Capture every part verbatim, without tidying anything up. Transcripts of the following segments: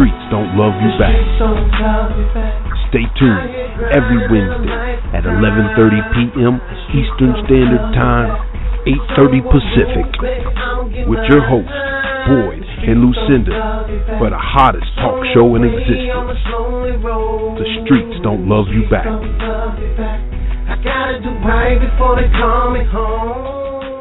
streets don't love you back. Stay tuned every Wednesday at eleven thirty p.m. Eastern Standard Time, eight thirty Pacific, with your hosts, Boyd and Lucinda, for the hottest talk show in existence. The streets don't love you back. I gotta do right before they call me home.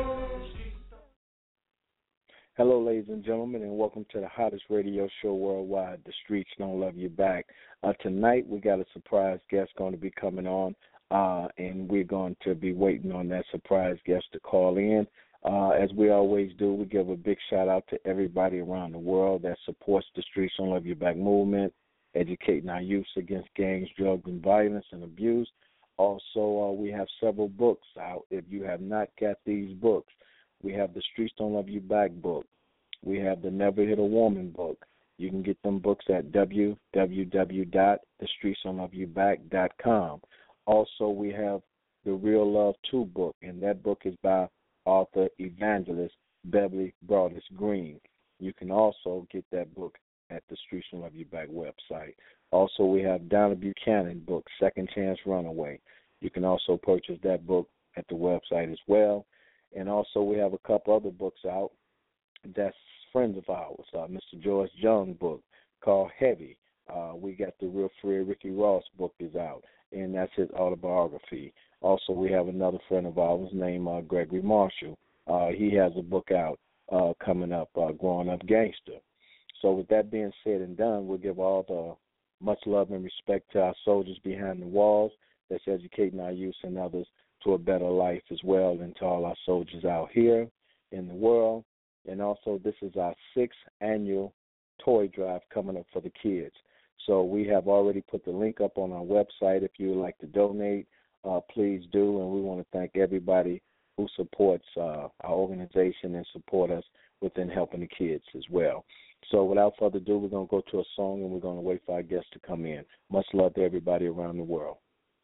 Hello, ladies and gentlemen, and welcome to the hottest radio show worldwide, The Streets Don't Love You Back. Uh, tonight, we got a surprise guest going to be coming on, uh, and we're going to be waiting on that surprise guest to call in. Uh, as we always do, we give a big shout-out to everybody around the world that supports the Streets Don't Love You Back movement, educating our youth against gangs, drugs, and violence and abuse. Also, uh, we have several books out. If you have not got these books, we have the Streets Don't Love You Back book. We have the Never Hit a Woman book. You can get them books at w w w dot the streets don't love you back dot com. Also, we have the Real Love two book, and that book is by author evangelist Beverly Broadus Green. You can also get that book at the Streets Don't Love You Back website. Also, we have Donna Buchanan book, Second Chance Runaway. You can also purchase that book at the website as well. And also, we have a couple other books out that's friends of ours. Uh, Mister George Young book called Heavy. Uh, we got the Real Free Ricky Ross book is out, and that's his autobiography. Also, we have another friend of ours named uh, Gregory Marshall. Uh, he has a book out uh, coming up, uh, Growing Up Gangster. So with that being said and done, we'll give all the much love and respect to our soldiers behind the walls that's educating our youth and others to a better life as well, and to all our soldiers out here in the world. And also, this is our sixth annual toy drive coming up for the kids. So we have already put the link up on our website. If you would like to donate, uh, please do. And we want to thank everybody who supports uh, our organization and support us within helping the kids as well. So without further ado, we're going to go to a song, and we're going to wait for our guests to come in. Much love to everybody around the world.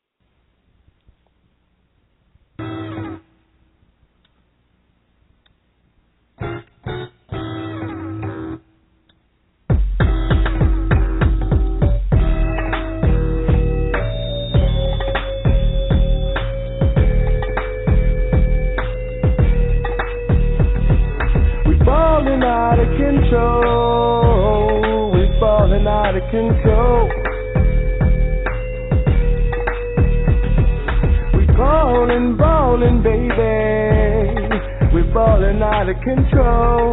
Out of control, we're falling out of control. We're falling, falling, baby. We're falling out of control.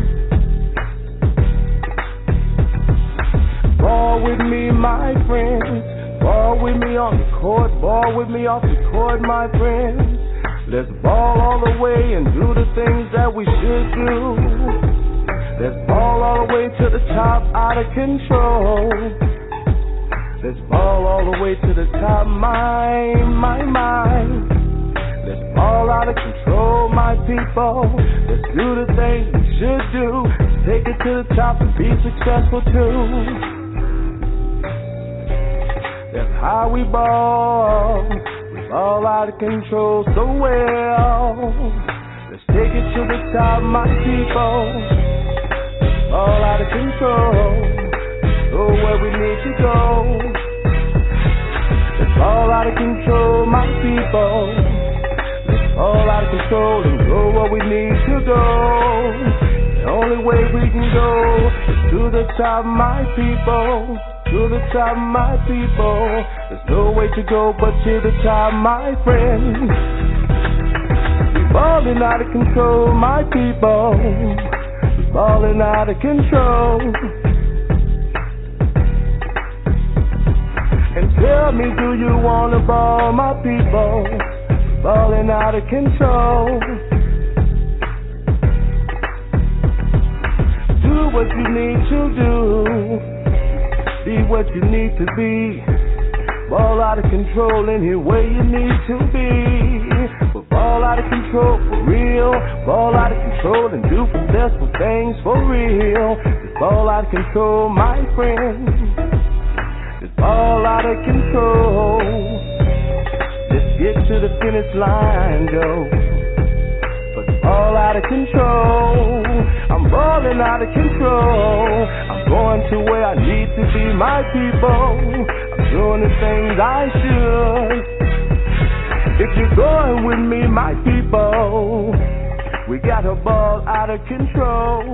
Ball with me, my friend. Ball with me on the court. Ball with me off the court, my friend. Let's ball all the way and do the things that we should do. Let's ball all the way to the top, out of control. Let's ball all the way to the top, my, my, my. Let's ball out of control, my people. Let's do the things we should do. Take it to the top and be successful too. That's how we ball. We ball out of control so well. Let's take it to the top, my people. All out of control, go where we need to go. It's all out of control, my people. It's all out of control and go where we need to go. The only way we can go is to the top, my people. To the top, my people. There's no way to go but to the top, my friend. We're falling out of control, my people. Falling out of control. And tell me, do you wanna ball, my people? Falling out of control. Do what you need to do. Be what you need to be. Ball out of control any way you need to be. But ball out of control for real. Ball out of control and do successful things for real. Just ball out of control, my friend. Just ball out of control. Let's get to the finish line, go. But ball out of control. I'm ball balling out of control. I'm going to where I need to be, my people. I'm doing the things I should. If you're going with me, my people, we got a ball out of control.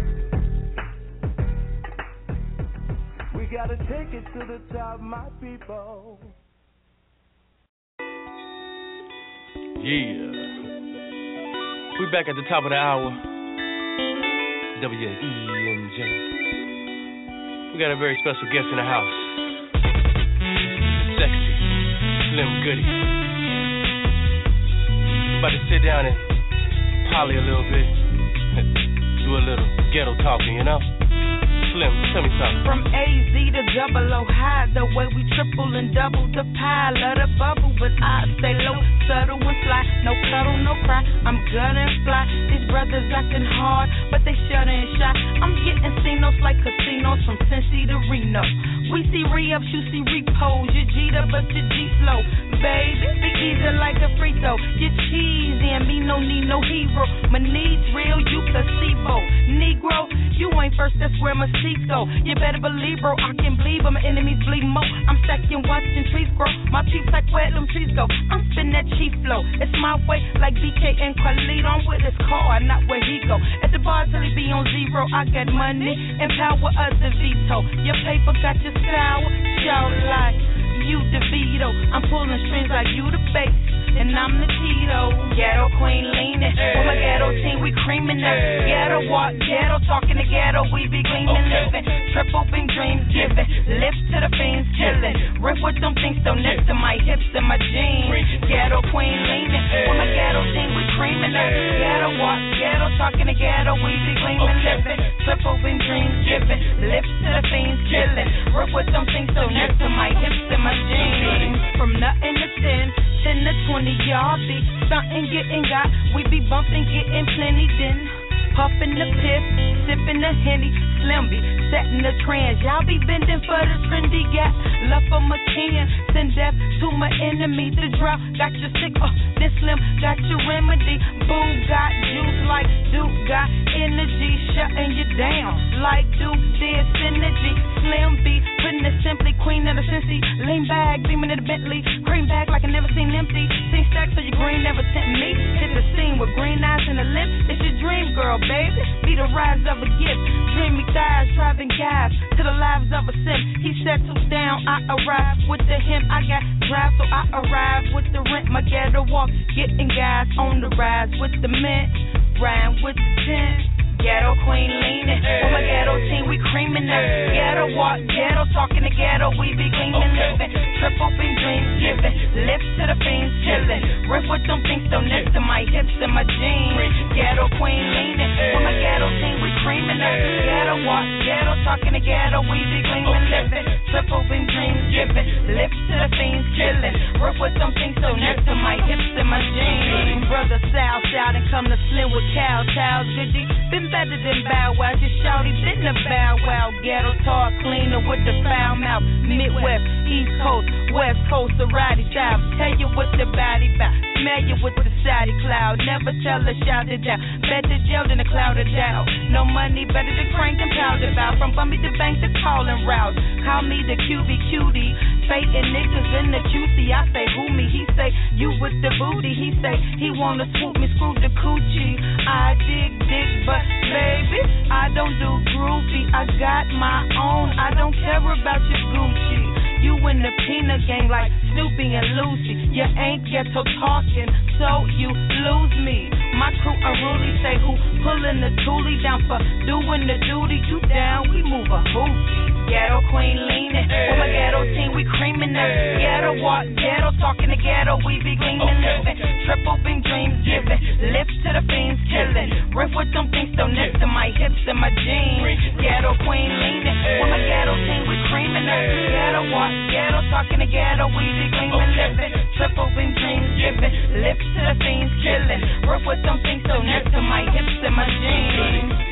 We gotta take it to the top, my people. Yeah. We back at the top of the hour. W A E N J. We got a very special guest in the house. Sexy, Slim Goody. About to sit down and poly a little bit. Do a little ghetto talking, you know? Slim, tell me something. From A Z to double O high, the way we triple and double the pile of the bubble. But I stay low, subtle and fly. No cuddle, no cry. I'm gonna fly. These brothers acting hard, but they shut and shy. I'm getting C-notes like casinos from Cincy to Reno. We see re-ups, you see repos. You G'd up, but you G slow. Baby, be easy like a free throw. You cheesy and me no need no hero. My needs real, you placebo. Negro, you ain't first, that's where my seats go. You better believe, bro, I can bleed, but my enemies bleed more. I'm stacking watching trees grow. My peeps like where them trees go. I'm spinning that chief flow. It's my way, like B K and Khalid. I'm with his car, not where he go. At the bar till he be on zero. I got money and power of the veto. Your paper got your sour, shout like you DeVito. I'm pulling strings like you the bass, and I'm the Tito. Ghetto queen leaning, with my ghetto team we creaming up. Ghetto walk, ghetto talking to ghetto, we be gleaming, living. Triple beam dreams giving, lift to the fiends killing. Riff with them things so next to my hips and my jeans. Ghetto queen leaning, with my ghetto team we creaming up. Ghetto walk, ghetto talking to ghetto, we be gleaming, living. Triple beam dreams giving, lift to the fiends killing. Riff with them things so next to my hips and my jeans. From nothing to ten, ten to twenty, y'all be something getting got. We be bumping, getting plenty then. Puffin' the piff, sippin' the Henny, Slim be setting the trends. Y'all be bending for the trendy gap. Love for my kin, send death to my enemy. The drought got you sick, oh, this Slim got your remedy. Boo got juice like Duke got energy, shutting you down like Duke did synergy. Slim be putting it simply, queen of the Cincy. Lean back, beaming in the Bentley, cream back like I never seen empty. Sing stacks so your green never tempt me. Hit the scene with green eyes and a lip. It's your dream, girl. Baby, be the rise of a gift. Dreamy thighs, driving gas to the lives of a sim. He settles down, I arrive with the him. I got drive, so I arrive with the rent. My ghetto walk, getting gas on the rise with the mint. Rhyme with the tent. Ghetto queen leaning, with my ghetto team we creaming up. Ghetto walk, ghetto talking to ghetto, we be gleaming, living. Triple beam dreams giving, lift to the fiends chilling. Riff with them things so next to my hips and my jeans. Ghetto queen leaning, with my ghetto team we creaming up. Ghetto walk, ghetto talking to ghetto, we be gleaming, living. Triple beam dreams giving, lift to the fiends chilling. Riff with them things so next to my hips and my jeans. Brother South South and come to Slim with cow towels, goody. Been better than Bow Wow, just shouty been a Bow Wow. Ghetto talk cleaner with the foul mouth. Midwest, East Coast, West Coast, the righty South. Tell you what the body bout, smell you with the sidey cloud. Never tell her shout it down, better jail than a cloud of doubt. No money, better than crank and pound it out. From Bumby to Bank to calling routes. Call me the Q B cutie, faking niggas in the Q C. I say who me, he say you with the booty. He say he wanna swoop me, screw the coochie. I dig, dig, but baby, I don't do groovy. I got my own, I don't care about your Gucci. You in the peanut gang like Snoopy and Lucy. You ain't ghetto talking, so you lose me. My crew unruly say who pulling the toolie down for doing the duty. You down, we move a hoochie. Ghetto queen leaning, with my ghetto team we creaming up. Ghetto walk, ghetto talking to ghetto, we be gleaming, living. Triple beam dreams giving, lift to the fiends killing. Riff with them things so next to my hips and my jeans. Ghetto queen leaning, with my ghetto team we creaming up. Ghetto walk, ghetto talking to ghetto, we be gleaming, living. Triple beam dreams giving, lift to the fiends killing. Riff with them things so next to my hips and my jeans.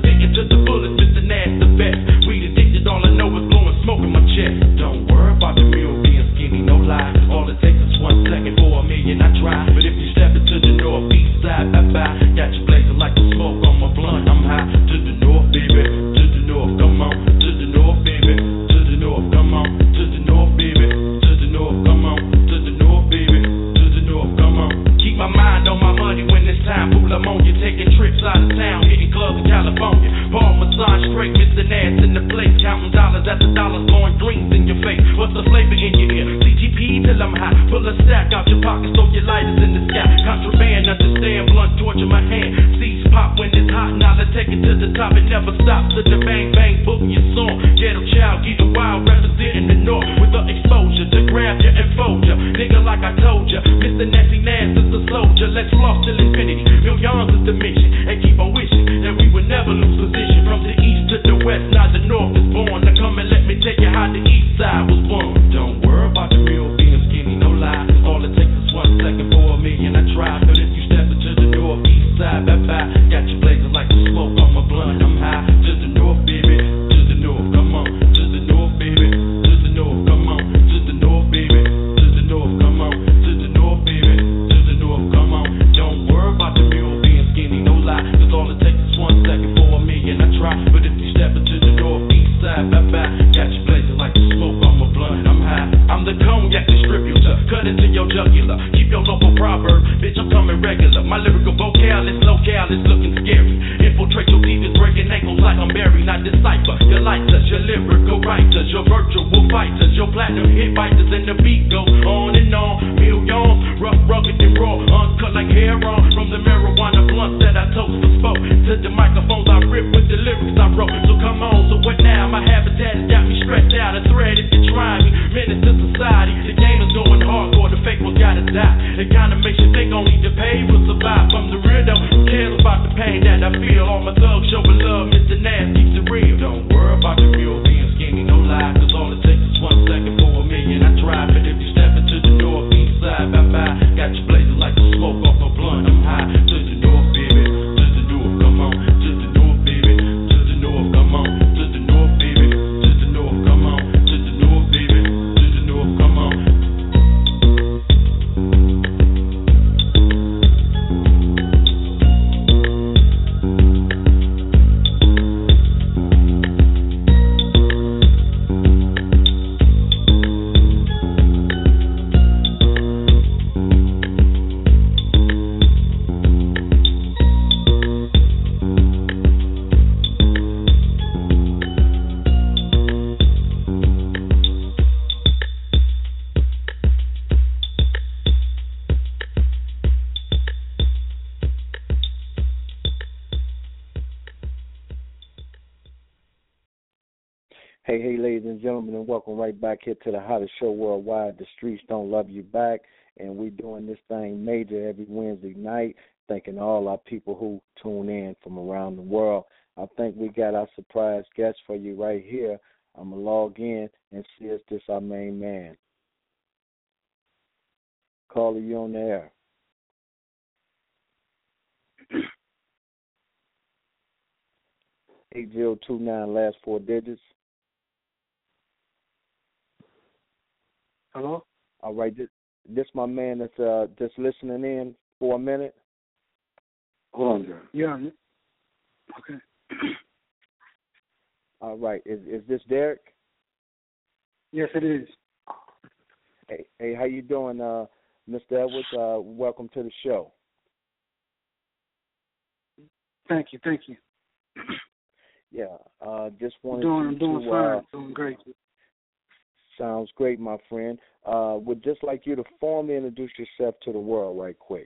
sticking to the bullets, Mister Nasty Vet. Weed addicted, all I know is blowing smoke in my chest. Don't worry about the meal being skinny, no lie. All it takes is one second for a million, I try. But if you step into the northeast side, bye-bye. Got you blazing like the smoke on my blunt. I'm high to the north, baby. To the north, come on. To the north, baby. To the north, come on. To the north, baby. To the north, come on. To the north, baby. To the north, come on. Keep my mind on my money when it's time. Fool, I'm on you. Taking trips out of town. Hitting clubs in California. Paul massage straight. Mister Nass in the place. Counting dollars at the dollars. Blowing greens in your face. What's the flavor in your ear? C G P till I'm high. Pull a stack out your pocket. Throw your lighters in the sky. Contraband, understand. Blunt torture my hand. Seeds pop when it's hot. Now let's take it to the top. It never stops. To the bang bang. Book your song. Ghetto child. Get a wild. Representing the north. With the exposure. To grab you and fold you. Nigga like I told you. Mister Nasty Nass is a soldier. Let's floss till infinity. Millions is the mission. And keep on wishing that we would never lose position. From the east to the west. Now the north is born. Now come and let me tell you how the east side was born. Don't worry about the real being skinny. No lie. All it takes is one second for a million. I try. But if you step into the northeast side, bye bye. Got you blazing like the smoke on my blunt. I'm high to the north, baby. To the north, come on. To the north, baby. To the north, come on. To the north, baby. To the north, come on. To the north, baby. To the north, come on. Don't worry about the mule being skinny, no lie. Cause all it takes is one second for a million. I try. But if you step into the northeast side, bye bye. Got you blazing like the smoke on my blunt. I'm high. I'm the cognac distributor. Cut into your jugular. Keep your local proverb. Bitch, I'm coming regular. My lyrical vocale is local, it's looking scary. Infiltrate your demons, breaking ankles like I'm buried. Not decipher your lighters, your lyrical writers, your virtual fighters, your platinum hit fighters, and the beat goes on and on. Millions, rough, rugged, and raw, uncut like hair on. From the marijuana blunts that I toast for spoke to the microphones I rip with the lyrics I wrote. So come on, so what now? My habitat has got me stressed out. A threat if you're trying me, menace to society. The game is going hardcore, the fake ones gotta die. It kinda makes you think only the pain will survive. From the real though, who cares about the pain that I feel? All my thugs showing love, Mister Nass keeps it real. Don't worry about the real being skinny, no lie. Cause all it takes is one second for a million. I try, but if you step into the northeast side, bye bye. Got you blazing like the smoke off a blunt. I'm high to the north, baby. To the north, come on. To the north, baby. To the north, come on. To the north, baby. To the north, come on. To the north, baby. To the north, come on. Hey, hey, ladies and gentlemen, and welcome right back here to the hottest show worldwide, The Streets Don't Love You Back. And we're doing this thing major every Wednesday night, thanking all our people who tune in from around the world. I think we got our surprise guest for you right here. I'm going to log in and see if this our main man. Caller, you on the air. eight zero two nine, last four digits. Hello? All right, this, this my man that's uh, just listening in for a minute. Hold on, John. Yeah. Okay. All right, is is this Derek? Yes, it is. Hey, hey, how you doing, uh, Mister Edwards? Uh, welcome to the show. Thank you, thank you. Yeah, uh, just wanted doing, I'm doing to, fine. Uh, doing great. Sounds great, my friend. Uh, would just like you to formally introduce yourself to the world right quick.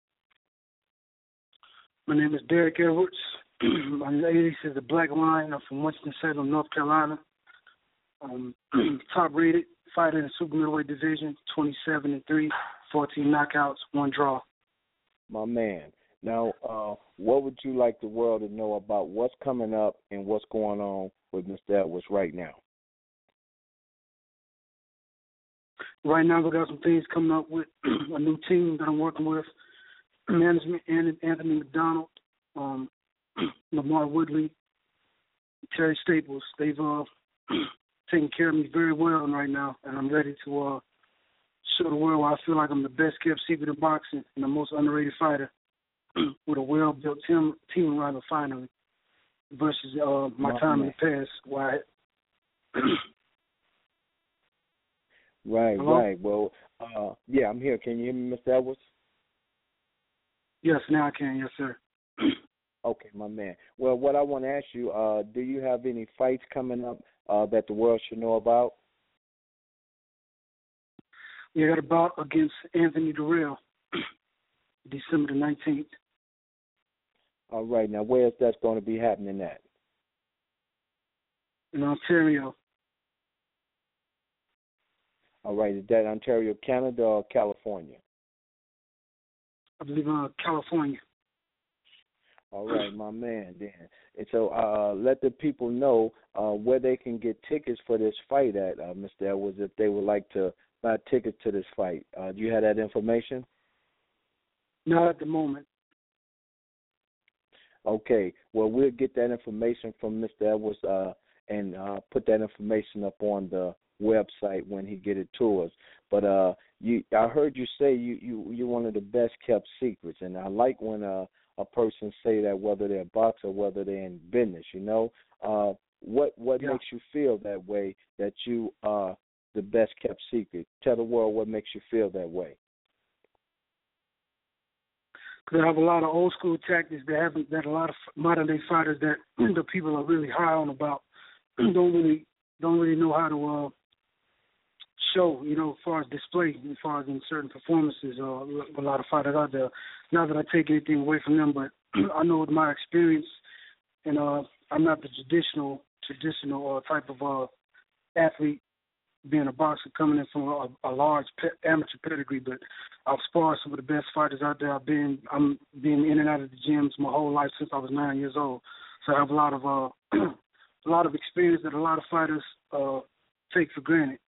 My name is Derek Edwards. My alias is the Black Lion. I'm from Winston-Salem, North Carolina. Um, top rated fighter in the super middleweight division, twenty-seven and three, fourteen knockouts, one draw. My man. Now, uh, what would you like the world to know about what's coming up and what's going on with Mister Edwards right now? Right now, we got some things coming up with a new team that I'm working with. Management, and Anthony McDonald, um, Lamar Woodley, Terry Staples. They've uh, taken care of me very well right now, and I'm ready to uh, show the world why I feel like I'm the best kept secret in boxing and the most underrated fighter with a well-built team, team around me finally versus uh, my Oh, time man. in the past. Why? Right, Hello? right. Well, uh, yeah, I'm here. Can you hear me, Mister Edwards? Yes, now I can. Yes, sir. Okay, my man. Well, what I want to ask you, uh, do you have any fights coming up uh, that the world should know about? We got a bout against Anthony Durrell, December the nineteenth. All right. Now, where is that going to be happening at? In Ontario. All right. Is that Ontario, Canada, or California? I believe uh, California. All right, my man. Then, and so uh, let the people know uh, where they can get tickets for this fight at, uh, Mister Edwards, if they would like to buy tickets to this fight. Uh, do you have that information? Not at the moment. Okay. Well, we'll get that information from Mister Edwards uh, and uh, put that information up on the website when he get it to us. But uh, you, I heard you say you you you're one of the best kept secrets, and I like when uh, a person say that, whether they're a boxer, whether they're in business. You know, uh, what what Yeah. makes you feel that way? That you are the best kept secret. Tell the world what makes you feel that way. Because I have a lot of old school tactics that haven't that a lot of modern day fighters that the people are really high on about don't really don't really know how to uh, show, you know, as far as display, as far as in certain performances. Uh, a lot of fighters out there. Not that I take anything away from them, but I know with my experience, and uh, I'm not the traditional traditional uh, type of uh, athlete, being a boxer coming in from a, a large pe- amateur pedigree, but I've sparred some of the best fighters out there. I've been I'm been in and out of the gyms my whole life since I was nine years old, so I have a lot of uh, a lot of experience that a lot of fighters uh, take for granted.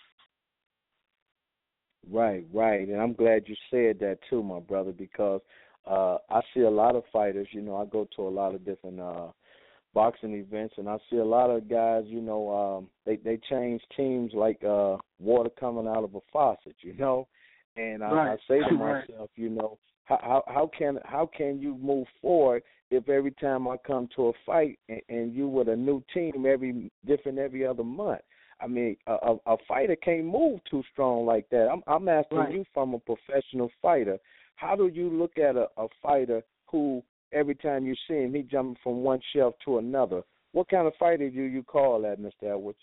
Right, right, and I'm glad you said that too, my brother, because uh, I see a lot of fighters. You know, I go to a lot of different uh, boxing events, and I see a lot of guys. You know, um, they they change teams like uh, water coming out of a faucet. You know, and I, Right. I say to Right. myself, you know, how, how how can how can you move forward if every time I come to a fight and, and you with a new team every different every other month? I mean, a, a, a fighter can't move too strong like that. I'm, I'm asking Right. you from a professional fighter, how do you look at a, a fighter who every time you see him, he jumping from one shelf to another? What kind of fighter do you call that, Mister Edwards?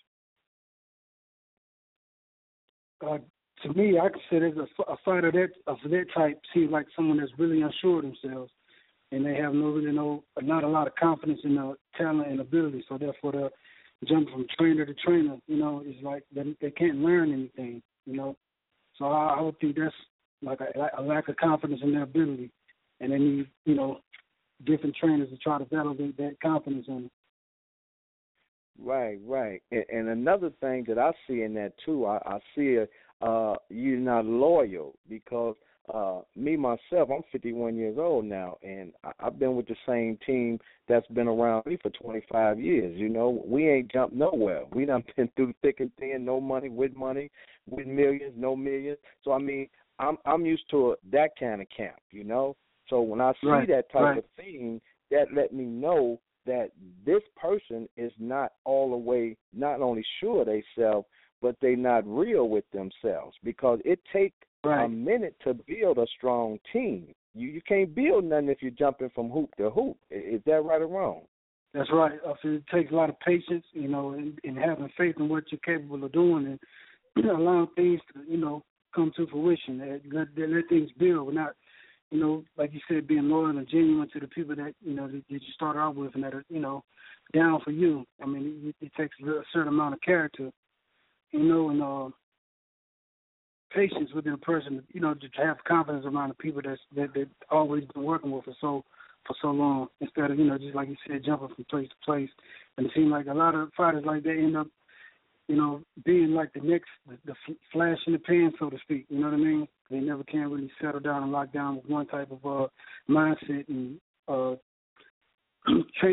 Uh, to me, I consider a, a fighter that of that type seems like someone that's really unsure of themselves, and they have no really no not a lot of confidence in their talent and ability. So therefore, they're jumping from trainer to trainer. You know, it's like they, they can't learn anything. You know, so I, I would think that's like a, a lack of confidence in their ability, and they need you know different trainers to try to validate that confidence in them. Right, right. And, and another thing that I see in that too, I, I see a, uh, you're not loyal because uh, me myself, I'm fifty-one years old now, and I, I've been with the same team that's been around me for twenty-five years. You know, we ain't jumped nowhere. We done been through thick and thin, no money, with money, with millions, no millions. So I mean, I'm I'm used to a, that kind of camp. You know, so when I see Right, that type right. of thing, that let me know that this person is not all the way, not only sure they self, but they not real with themselves, because it takes Right. a minute to build a strong team. You you can't build nothing if you're jumping from hoop to hoop. Is that right or wrong? That's right. I feel it takes a lot of patience, you know, and, and having faith in what you're capable of doing, and allowing things to, you know, come to fruition. Let, let, let things build. Not, you know, like you said, being loyal and genuine to the people that you know that, that you started out with and that are, you know, down for you. I mean, it, it takes a certain amount of character, you know, and uh, patience within a person, you know, to have confidence around the people that's that that always been working with for so for so long, instead of, you know, just like you said, jumping from place to place. And it seems like a lot of fighters like that end up, you know, being like the next the, the flash in the pan, so to speak. You know what I mean? They never can really settle down and lock down with one type of uh, mindset and uh, training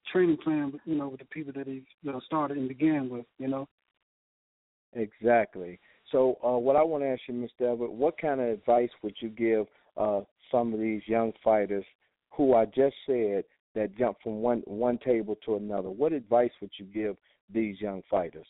training plan, you know, with the people that he you know, started and began with, you know. Exactly. So uh, what I want to ask you, Mister Everett, what kind of advice would you give uh, some of these young fighters who I just said that jump from one, one table to another? What advice would you give these young fighters?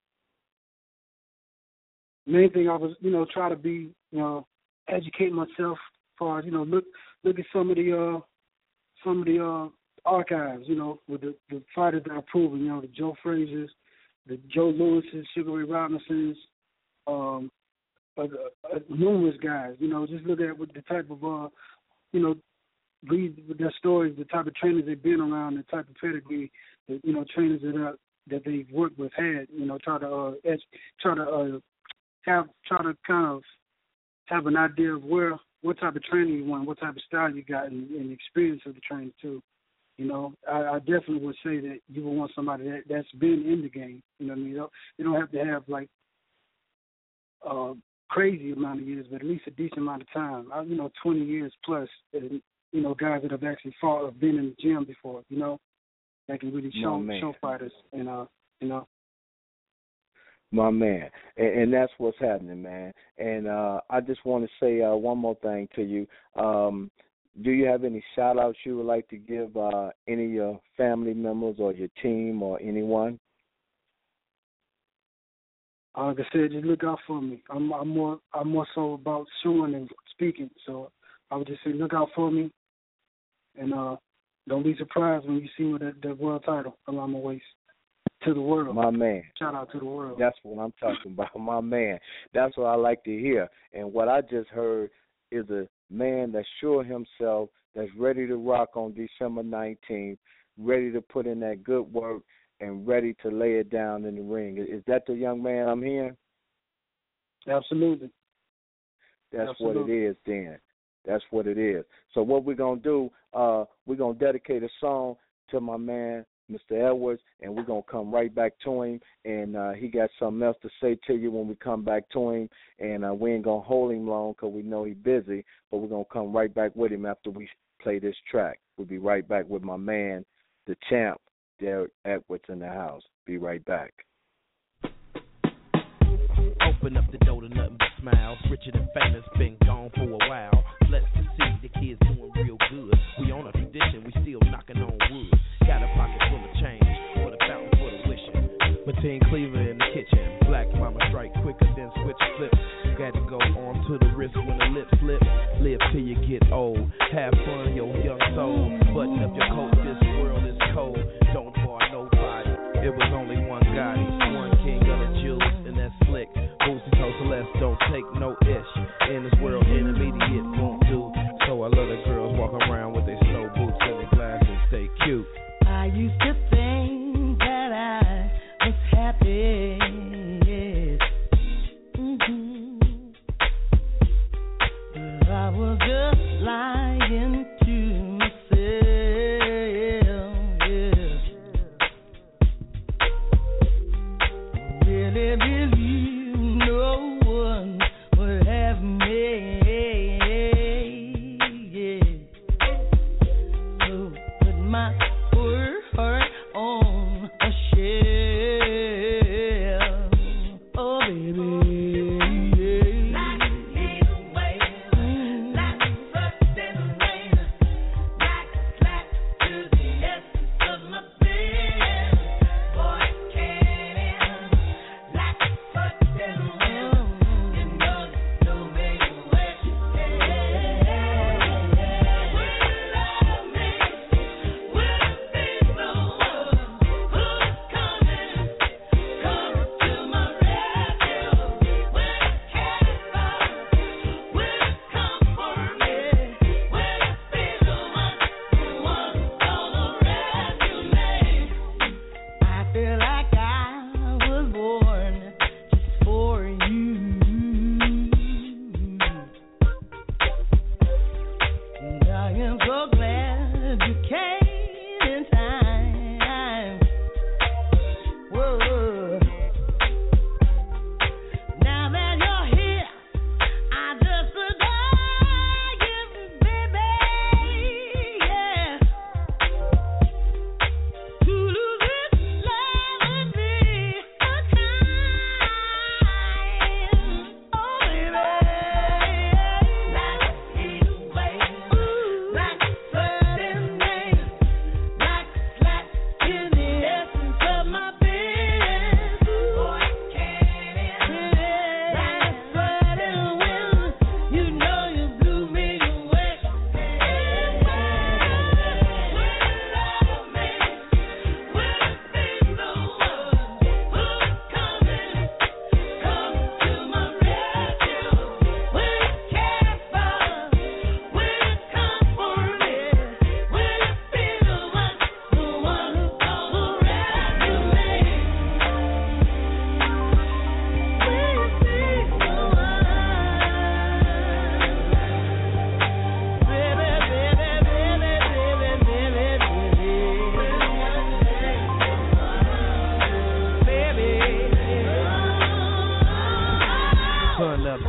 Main thing I was, you know, try to be, you know, educate myself as far as, you know, look look at some of the uh, some of the uh, archives, you know, with the, the fighters that are proven, you know, the Joe Frazier's, the Joe Lewis's, Sugar Ray Robinson's, um, uh, uh, numerous guys, you know, just look at what the type of, uh, you know, read their stories, the type of trainers they've been around, the type of pedigree, the, you know, trainers that uh, that they've worked with had, you know, try to uh, edge, try to uh, have try to kind of have an idea of where what type of training you want, what type of style you got, and, and the experience of the training too. You know, I, I definitely would say that you would want somebody that, that's been in the game. You know what I mean? You don't, you don't have to have like a crazy amount of years, but at least a decent amount of time. I, you know, twenty years plus. And, you know, guys that have actually fought or been in the gym before. You know, that can really show no, show fighters. And uh, you know. My man, and, and that's what's happening, man. And uh, I just want to say uh, one more thing to you. Um, do you have any shout-outs you would like to give uh, any of your family members or your team or anyone? Like I said, just look out for me. I'm, I'm more I'm more so about showing and speaking. So I would just say look out for me, and uh, don't be surprised when you see me with that, that world title around my waist. To the world. My man. Shout out to the world. That's what I'm talking about, my man. That's what I like to hear. And what I just heard is a man that's sure himself, that's ready to rock on December nineteenth, ready to put in that good work, and ready to lay it down in the ring. Is that the young man I'm hearing? Absolutely. That's Absolutely. what it is then. That's what it is. So what we're going to do, uh, we're going to dedicate a song to my man, Mister Edwards, and we're going to come right back to him, and uh, he got something else to say to you when we come back to him, and uh, we ain't going to hold him long because we know he's busy, but we're going to come right back with him after we play this track. We'll be right back with my man, the champ, Derek Edwards in the house. Be right back. Open up the door to nothing but smiles. Richer than famous, been gone for a while. Blessed to see the kids doing real good. We on a tradition, we still knocking on wood. Got a pocket full of change, for the fountain for the wishing. Mateen Cleaver in the kitchen. Black mama strike quicker than switch flip. Got to go on to the wrist when the lip slip. Live till you get old. Have fun, your young soul. Button up your coat, this world is cold. Don't bar nobody. It was only one Gotti, one king of the Jews, and that's slick. Boosie told Celeste, don't take no ish. In this world, intermediate won't do. So I love the girls walk around with their snow boots and their glasses, stay cute. I used to think that I was happy, yes. Mm-hmm. But I was just lying to myself, yes. Really believe no one would have me, yeah. So put my poor heart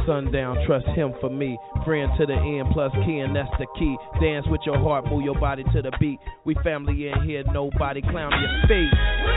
sundown, trust him for me. Friend to the end, plus kin, that's the key. Dance with your heart, move your body to the beat. We family in here, nobody clown your feet.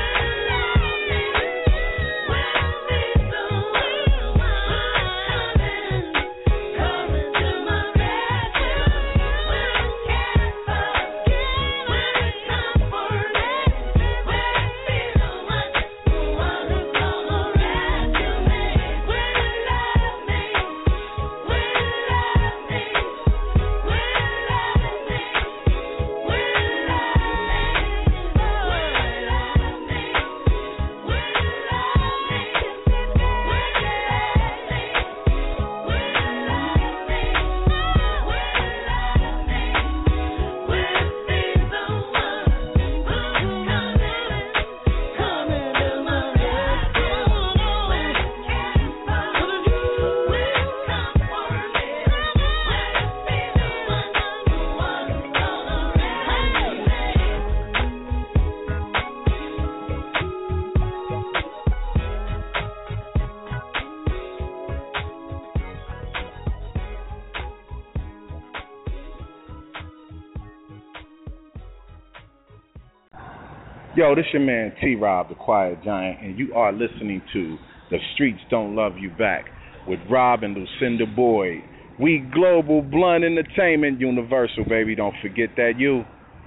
Yo, this your man T-Rob, the Quiet Giant, and you are listening to The Streets Don't Love You Back with Rob and Lucinda Boyd. We global blunt entertainment universal, baby. Don't forget that you.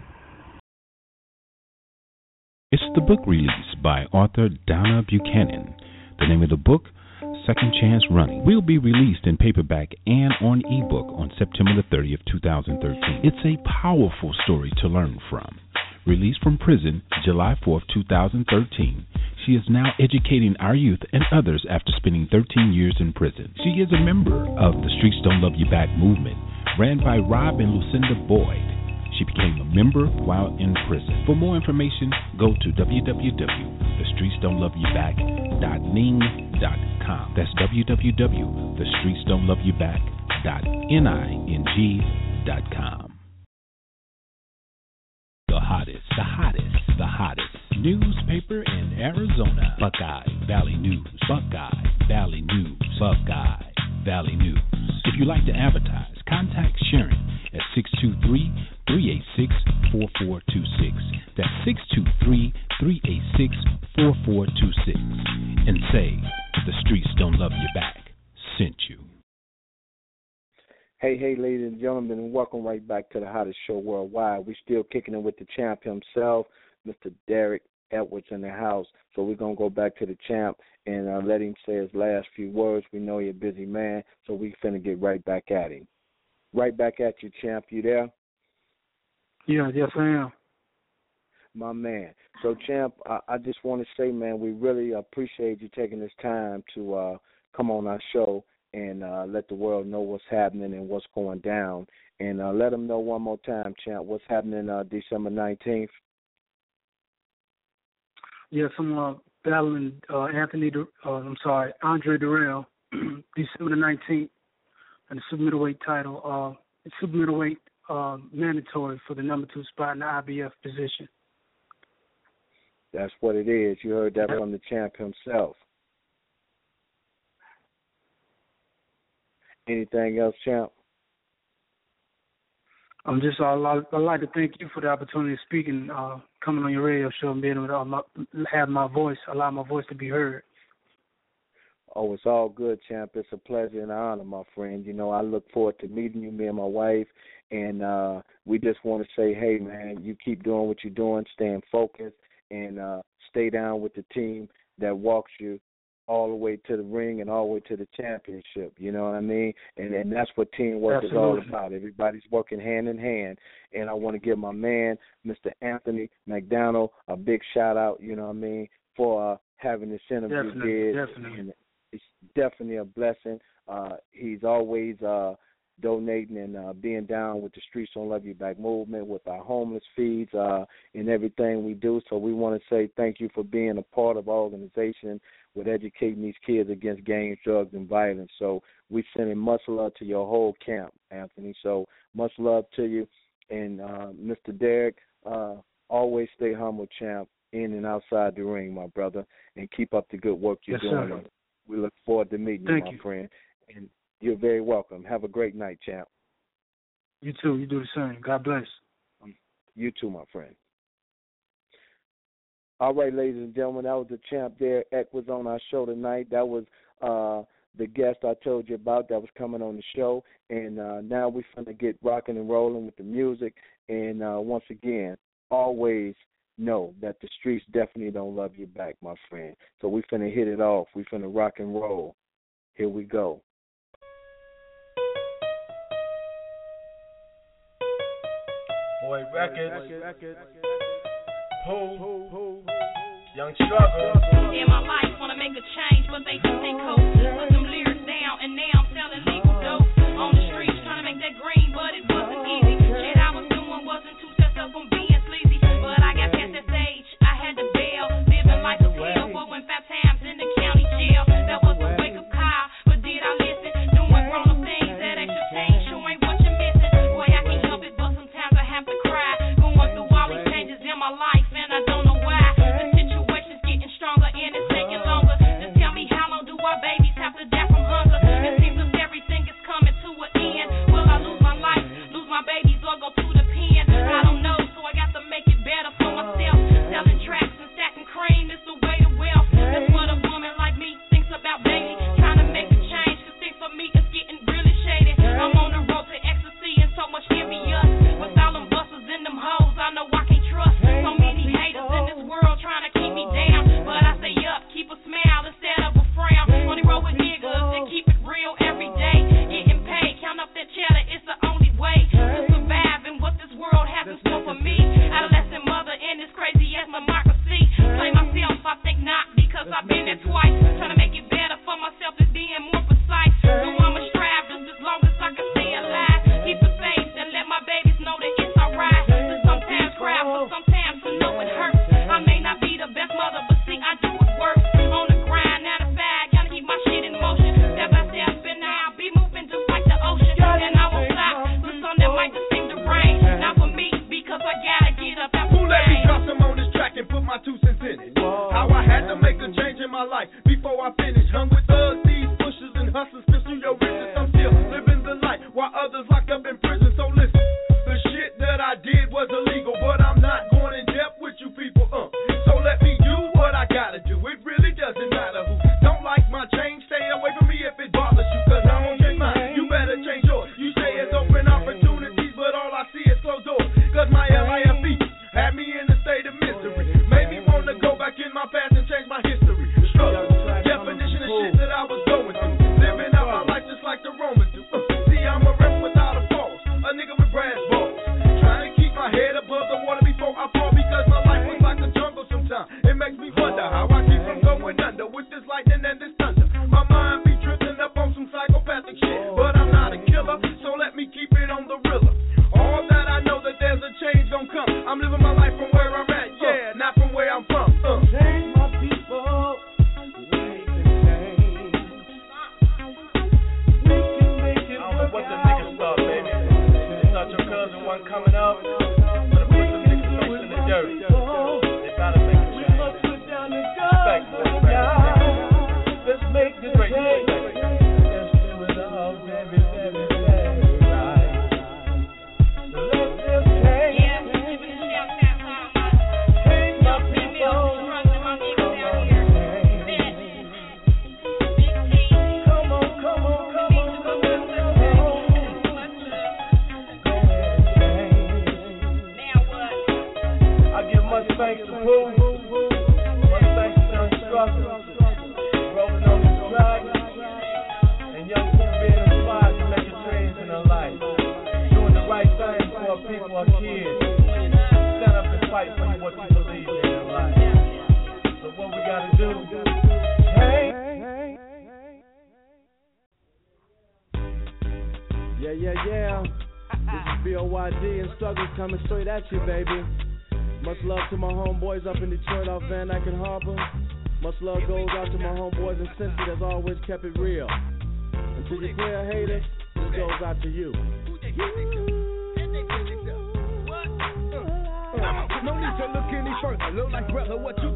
It's the book release by author Donna Buchanan. The name of the book, Second Chance Running, will be released in paperback and on ebook on September the thirtieth, two thousand thirteen. It's a powerful story to learn from. Released from prison July fourth, two thousand thirteen, she is now educating our youth and others after spending thirteen years in prison. She is a member of the Streets Don't Love You Back movement, ran by Rob and Lucinda Boyd. She became a member while in prison. For more information, go to w w w dot the streets don't love you back dot ning dot com. That's w w w dot the streets don't love you back dot ning dot com. The hottest, the hottest, the hottest newspaper in Arizona. Buckeye Valley News. Buckeye Valley News. Buckeye Valley News. If you'd like to advertise, contact Sharon at six two three, three eight six, four four two six. That's six two three, three eight six, four four two six. And say, the streets don't love you back. Sent you. Hey, hey, ladies and gentlemen, and welcome right back to the hottest show worldwide. We're still kicking it with the champ himself, Mister Derek Edwards in the house. So we're going to go back to the champ and uh, let him say his last few words. We know you're a busy man, so we finna get right back at him. Right back at you, champ. You there? Yeah, yes, I am. My man. So, champ, I, I just want to say, man, we really appreciate you taking this time to uh, come on our show and uh, let the world know what's happening and what's going down. And uh, let them know one more time, champ, what's happening uh, December nineteenth. Yes, I'm uh, battling uh, Anthony, uh, I'm sorry, Andre Durrell, December the nineteenth, and the super middleweight title. Uh, it's super middleweight uh, mandatory for the number two spot in the I B F position. That's what it is. You heard that from the champ himself. Anything else, champ? I'm just, uh, I'd like to thank you for the opportunity of speaking, uh, coming on your radio show and being able to uh, my, have my voice, allow my voice to be heard. Oh, it's all good, champ. It's a pleasure and an honor, my friend. You know, I look forward to meeting you, me and my wife, and uh, we just want to say, hey, man, you keep doing what you're doing, staying focused, and uh, stay down with the team that walks you all the way to the ring and all the way to the championship, you know what I mean? And and that's what teamwork Absolutely. is all about. Everybody's working hand in hand. And I want to give my man, Mister Anthony McDonald, a big shout-out, you know what I mean, for uh, having this interview. Definitely, did. definitely. And it's definitely a blessing. Uh, he's always uh, donating and uh, being down with the Streets Don't Love You Back movement, with our homeless feeds uh, and everything we do. So we want to say thank you for being a part of our organization with educating these kids against gangs, drugs, and violence. So we sending much love to your whole camp, Anthony. So much love to you. And uh, Mister Derek, uh, always stay humble, champ, in and outside the ring, my brother, and keep up the good work you're yes, doing. Sir. We look forward to meeting Thank you, my you. friend. And You're very welcome. Have a great night, champ. You too. You do the same. God bless. You too, my friend. All right, ladies and gentlemen, that was the champ there. Eck was on our show tonight. That was uh, the guest I told you about that was coming on the show. And uh, now we're going to get rocking and rolling with the music. And uh, once again, always know that the streets definitely don't love you back, my friend. So we finna hit it off. We finna rock and roll. Here we go. Boy Records, Pooh, Young Struggle. In my life, wanna make a change, but they just ain't cool. Put them lyrics down, and now I'm selling legal dope. On the streets, trying to make that green, but it wasn't easy. Shit I was doing wasn't too set up on being sleazy. But I got past that stage, I had to bail. Living life was hell, but went five times in the county jail. That was a wake-up call, but did I listen? Doing grown-up things, that extra change sure ain't what you're missing. Boy, I can't help it, but sometimes I have to cry. Going through all these changes in my life, and I don't know why. The situation's getting stronger, and it's taking longer. Just tell me, how long do our babies have to die from hunger? It seems as everything is coming to an end. Will I lose my life, lose my babies, or go to the pen? I don't know, so I got to make it better for myself. Selling tracks and stacking cream is the way to wealth. That's what a woman like me thinks about daily. Trying to make a change, cause things for me is getting really shady. I'm on the road to ecstasy and so much envious. With all them busters and them hoes, I know I can't trust. So many haters in this world trying to keep me down. But I say up, keep a smile instead of a frown. On the road with niggas that keep it real every day. Getting paid, count up that cheddar, it's the only way to survive and what this world has in store for me. Adolescent mother in this crazy ass democracy. Blame myself, I think not, because I've been there twice. Trying to make it better for myself is being more precise. So I'ma strive just as long as I can stay alive. Keep the faith and let my babies know that it's alright. To sometimes cry, but sometimes to know it hurts. I may not be the best mother, but see, I do it work. On the grind, nine to five, gotta keep my shit in motion. Step by step, and now I'll be moving just like the ocean. And I won't stop, the sun that might just seem to rain. Not for me, because I gotta get up after Who let me drop some on this track and put my two cents in it? How I had to make a change in my life before I finished. Hung with thugs, thieves, pushers, and hustlers. Pursue your riches, I'm still living the life while others locked up in prison. So listen, the shit that I did was illegal, but I'm not going in depth with you people. Uh, so let me use what I gotta do. It really doesn't matter who don't like my change. Stay away from me if it bothers you, cause I won't change mine. You better change yours. You say it's open opportunities, but all I see is closed doors. Cause my L I F E had me in a state of misery. Made me wanna go back in my past and change my history. Struggle, definition of shit that I was going through. Living out my life just like the Romans do. Uh, see, I'm a rep without a pause, a nigga with brass balls. Trying to keep my head above the water before I fall, because my life was like a jungle sometimes. It makes me wonder how I keep from going under with this lightning and this thunder. My mind be drifting up on some psychopathic shit, but I'm not a killer, so let me keep it on the realer. All that I know that there's a change gon' come. I'm living my life from where I'm at, yeah, not from where I'm from. Uh. Change my people. What the niggas thought, baby. They thought your cousin wasn't coming up. Gonna put some niggas face in the dirt. They gotta make a change. Respect for it, man. Let's make the change. Let's do it all very, very, very right. Let them change. Change my people. Come on, come on, come on, come on. Much thanks to Pooh, much thanks to Young Struggle, rolling on this track, and young people being inspired to make a change in their life, doing the right thing for our people, our kids, stand up and fight for what you believe in your life. So what we gotta do, hey, yeah, yeah, yeah, this is B O Y D and Struggles coming straight at you, baby. Much love to my homeboys up in Detroit off Van Dyke and Harbor. Much love goes out to my homeboys in Cincy that's always kept it real. And to your player haters, this goes out to you. No need to look any further. Look like brother, what you thought?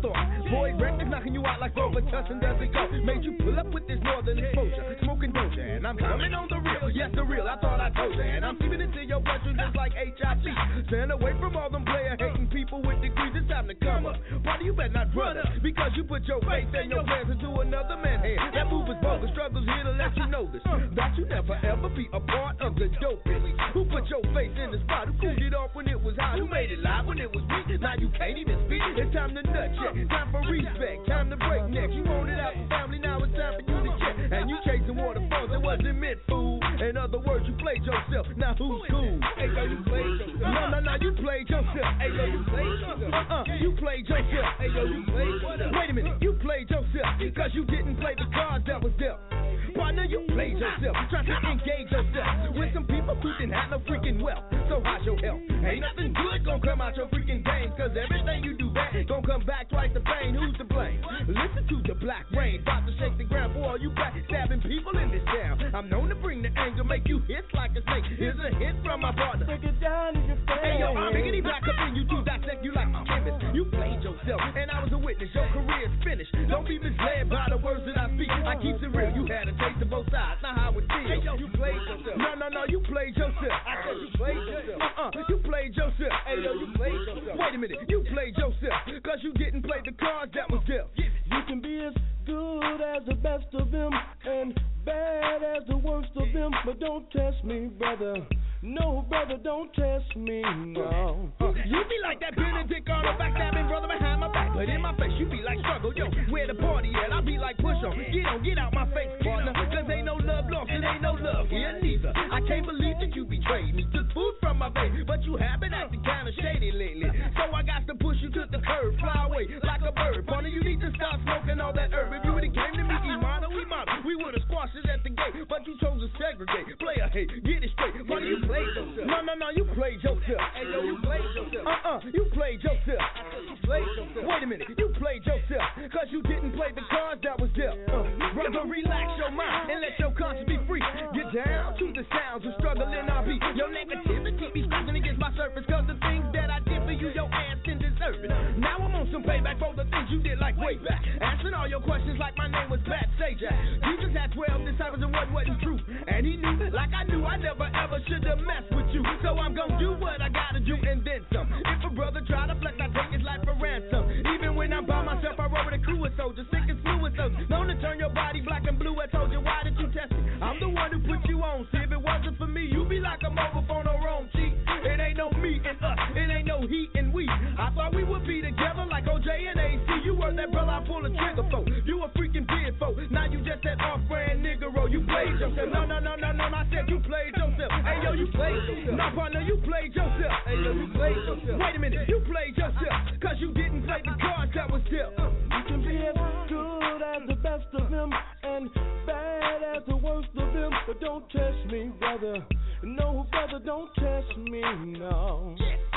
Void records knocking you out like Rover Tussin doesn't go. Made you pull up with this northern exposure, smoking doja, and I'm coming on the real. Yes, the real. I thought I told you, and I'm seeping into your bloodstream just like H I V. Stand away from all them player hating people with degrees. It's time to come up. Party, you better not run up because you put your faith and your plans into another man's hand. That move is bogus. Struggles here to let you know this. That you never ever be a part of the dopest. Who put your face in the spot? Who cooled it off when it was hot? Who made it live when it was weak? Now you can't even speak. It's time to nut check. Time for respect. Time to break neck. You want it out for family. Now it's time for you to check. And you chasing waterfalls. It wasn't meant, fool. In other words, you played yourself. Now who's cool? Hey, yo, you played yourself. No, no, no, you played yourself. Hey, yo, you played yourself. Uh-uh, you played yourself. Hey, yo, you played yourself. Wait a minute, you played yourself. Because you didn't play the cards that was dealt. Partner, you played yourself, trying to engage yourself with some people who didn't have no freaking wealth. So how's your health? Ain't nothing good gonna come out your freaking game, cause everything you do bad gonna come back twice the pain. Who's to blame? Listen to the black rain, about to shake the ground for all you backstabbing people in this town. I'm known to bring the anger, make you hit like a snake. Here's a hit from my partner. Take it down in your face. Hey yo, I'm biggity back up in you to dissect you like a chemist. You played yourself, and I was a witness. Your career's finished. Don't be misled by the words that I speak. I keep it real. You had a taste of both sides, not how it feels. Hey, yo, you played yourself. No, no, no, you played yourself. I said you played yourself. Uh-uh, you played yourself. Hey, yo, you played yourself. Wait a minute, you played yourself, cause you didn't play the cards that was dealt. You can be as good as the best of them and bad as the worst of them, but don't test me, brother. No, brother, don't test me, no. Uh, you be like that Benedict on the backstabbing brother behind my back, but in my face you be like struggle, yo. Where the party at? I be like push on. Get on, get out my face, partner. Cause ain't no love lost, and ain't no love here neither. I can't believe that you betrayed me. Took food from my baby, but you have been acting kinda shady lately. So I got to push you to the curb, fly away like a bird. Partner, you need to stop smoking all that herb. If you would've came to me, Imana, we might, we would've squashed it at the gate. But you chose to segregate. Player hate, get it straight. Partner, you played yourself. No, no, no, you played yourself. Hey, yo, you played yourself. Uh-uh, you played yourself. You played yourself. Wait a minute, you played yourself, cause you didn't play the cards that was dealt. Uh, brother, relax your mind and let your conscience be free. Get down to the sounds of struggle in our beat. Your negativity be scratching against my surface, cause the things that I did for you, your ass didn't deserve it. Now I'm on some payback for the things you did like way back. Answering all your questions like my name was Pat Sajak. Jesus had twelve disciples and one wasn't true. And he knew, like I knew, I never ever should have messed with you. So I'm gonna do what I gotta do and then some. If a brother try to flex, I take his life for ransom. Even when I'm by myself, I roll with a crew of soldiers, sick and smooth with soldiers. Known to turn your body black and blue. I told you, why did you test me? I'm the one who put you on. See, if it wasn't for me, you be like a mobile phone or wrong cheek. It ain't no me and us, it ain't no he and we. I thought we would be together like O J and A C. You were that brother I pull a trigger for. You a freaking bid for. Now you just that off-brand nigga-ro. You played yourself. No, no, no, no, no, I said you played yourself. Hey, yo, you played yourself. No, partner, you played yourself. Hey, yo, you played yourself. Wait a minute, you played yourself, cause you didn't play the cards that was dealt. You can be as good as the best of them and bad as the worst of them, but don't test me, brother. No, brother, don't test me, no.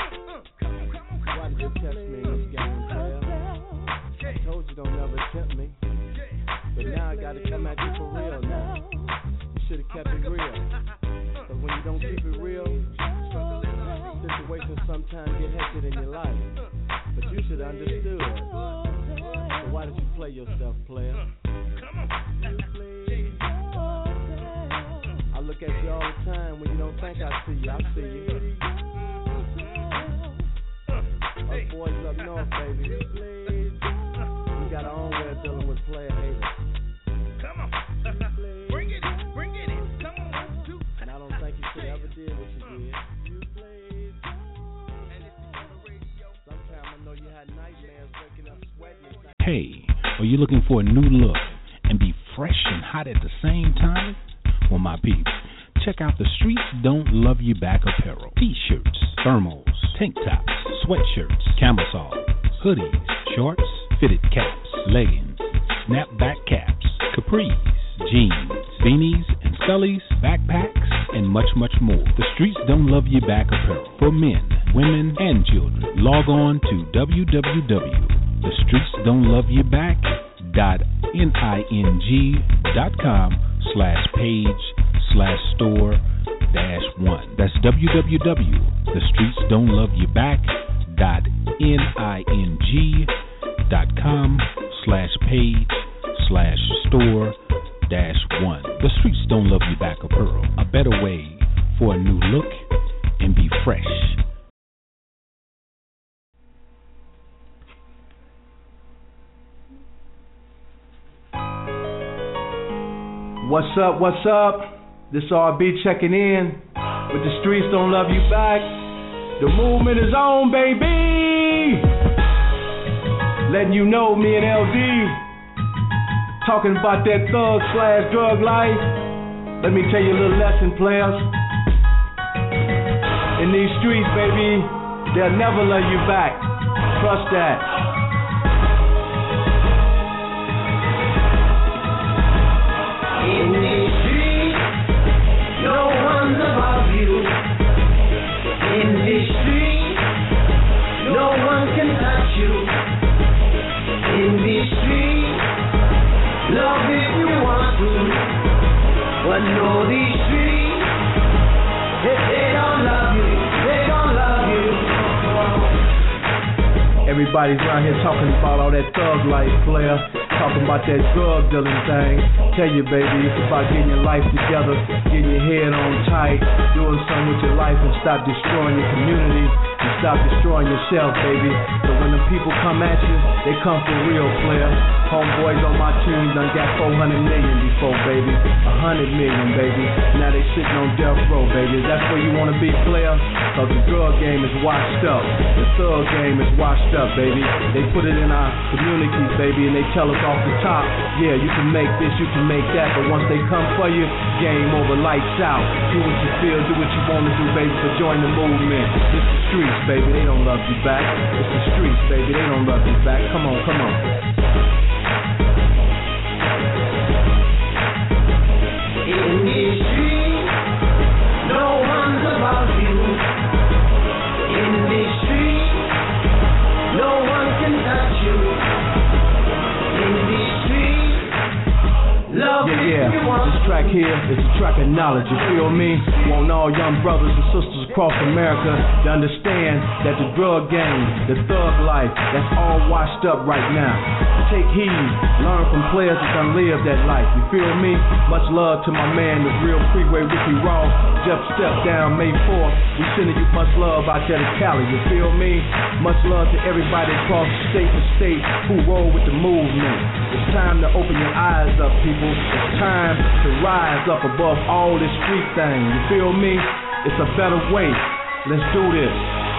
Why did you test me in this game, player? I told you don't never tempt me, but now I gotta come at you for real now. You should've kept it real, but when you don't keep it real, situations sometimes get hectic in your life, but you should have understood. So why did you play yourself, player? I look at you all the time when you don't think I see you, I see you. Us boys up north, baby, we got our own way of dealing with player haters. Come on, bring it in, bring it in, come on, two. And I don't think you should ever did what you did. Sometimes I know you had nightmares waking up sweating. Hey, are you looking for a new look and be fresh and hot at the same time? Well, my peeps, check out the Streets Don't Love You Back apparel. T-shirts, thermals, tank tops, sweatshirts, camisoles, hoodies, shorts, fitted caps, leggings, snapback caps, capris, jeans, beanies, and scullies, backpacks, and much, much more. The Streets Don't Love You Back apparel for men, women, and children. Log on to w w w dot the streets don't love you back dot ning dot com slash page slash store dash one. That's w w w dot the streets don't love you back dot ning dot com slash page slash store dash one. The Streets Don't Love You Back, a Pearl. A better way for a new look and be fresh. What's up, what's up? This R B checking in with The Streets Don't Love You Back. The movement is on, baby. Letting you know, me and L D talking about that thug slash drug life. Let me tell you a little lesson, players. In these streets, baby, they'll never love you back. Trust that. In these streets, no one's above you. In these streets, no one can touch you. In these streets, love if you want to, but know these streets, if they don't love you, they don't love you. Everybody's around here talking about all that thug life, player. Talking about that drug dealing thing. Tell you, baby, it's about getting your life together, getting your head on tight, doing something with your life and stop destroying your community and stop destroying yourself, baby. So when the people come at you, they come for real, player. Homeboys on my team done got four hundred million before, baby. one hundred million, baby. Now they sitting on death row, baby. That's where you want to be, player? Cause the drug game is washed up. The thug game is washed up, baby. They put it in our communities, baby, and they tell us off the top, yeah, you can make this, you can make that, but once they come for you, game over, lights out. Do what you feel, do what you want to do, baby, but join the movement. It's the streets, baby, they don't love you back. It's the streets, baby, they don't love you back. Come on, come on. In these streets, no one's above you. In these streets, no one can touch you. In these streets, love yeah, if yeah. you want. This track here is a track of knowledge, you feel me? Want all young brothers and sisters across America to understand that the drug game, the thug life, that's all washed up right now. Take heed, learn from players that done live that life, you feel me? Much love to my man, the real freeway Ricky Ross. Jeff Step Down May fourth. We sending you much love out there to Cali, you feel me? Much love to everybody across the state to state who roll with the movement. It's time to open your eyes up, people. It's time to rise up above all this street thing, you feel me? It's a better way. Let's do this.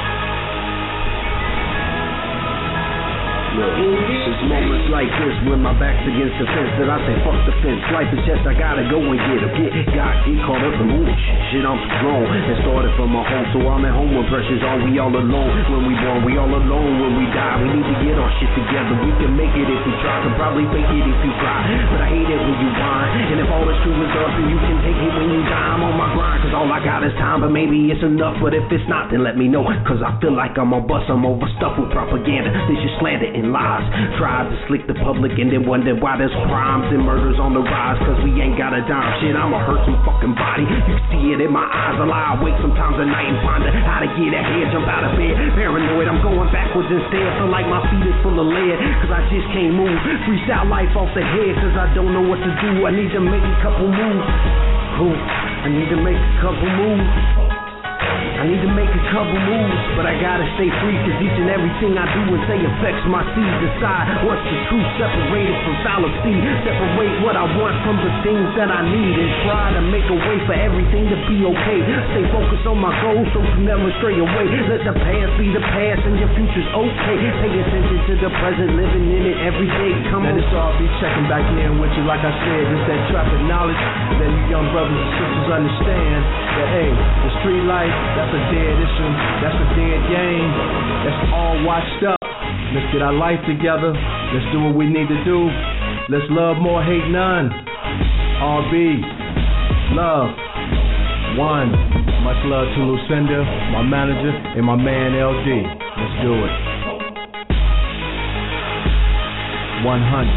Look, it's moments like this when my back's against the fence that I say fuck the fence. Life is just I gotta go and get up. Get got get caught up in moving shit. Shit, I'm too grown. It started from my home, so I'm at home when pressure's on. We all alone when we born, we all alone when we die. We need to get our shit together. We can make it if we try. Can probably fake it if you try. But I hate it when you whine. And if all is true is us, then you can take it when you die. I'm on my grind, cause all I got is time. But maybe it's enough. But if it's not, then let me know. Cause I feel like I'm a bust. I'm overstuffed with propaganda. This is slander and lies. Tried to slick the public and then wonder why there's crimes and murders on the rise. Cause we ain't got a dime. Shit, I'ma hurt some fucking body. You can see it in my eyes. I lie awake sometimes at night and ponder how to get ahead. Jump out of bed, paranoid. I'm going backwards instead. Feel like my feet is full of lead. Cause I just can't move. Freestyle life off the head. Cause I don't know what to do. I need to make a couple moves. Ooh, I need to make a couple moves. I need to make a couple moves, but I gotta stay free, cause each and everything I do and say affects my seed. Decide what's the truth, separated from fallacy. Separate what I want from the things that I need, and try to make a way for everything to be okay. Stay focused on my goals so to never stray away. Let the past be the past and your future's okay. Pay attention to the present, living in it every day. Come now on. This all be checking back in with you, like I said, just that traffic knowledge. Let you young brothers and sisters understand that, hey, the street life, that's a dead issue, that's a dead game, that's all washed up. Let's get our life together, let's do what we need to do, let's love more, hate none. R B, love, one. Much love to Lucinda, my manager, and my man L D. Let's do it. one hundred.